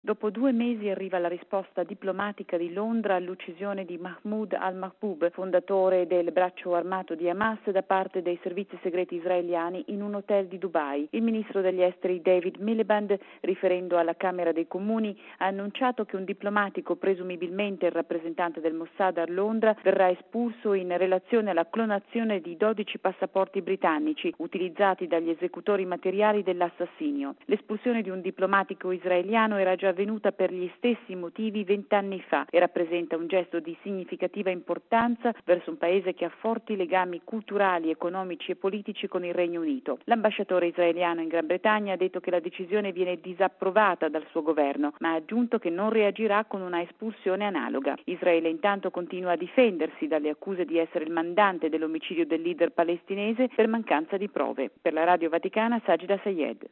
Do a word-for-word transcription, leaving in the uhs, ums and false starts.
Dopo due mesi arriva la risposta diplomatica di Londra all'uccisione di Mahmoud al-Mahboub, fondatore del braccio armato di Hamas, da parte dei servizi segreti israeliani in un hotel di Dubai. Il ministro degli esteri David Miliband, riferendo alla Camera dei Comuni, ha annunciato che un diplomatico, presumibilmente il rappresentante del Mossad a Londra, verrà espulso in relazione alla clonazione di dodici passaporti britannici utilizzati dagli esecutori materiali dell'assassinio. L'espulsione di un diplomatico israeliano era già avvenuta per gli stessi motivi vent'anni fa e rappresenta un gesto di significativa importanza verso un paese che ha forti legami culturali, economici e politici con il Regno Unito. L'ambasciatore israeliano in Gran Bretagna ha detto che la decisione viene disapprovata dal suo governo, ma ha aggiunto che non reagirà con una espulsione analoga. Israele intanto continua a difendersi dalle accuse di essere il mandante dell'omicidio del leader palestinese per mancanza di prove. Per la Radio Vaticana, Sajida Sayed.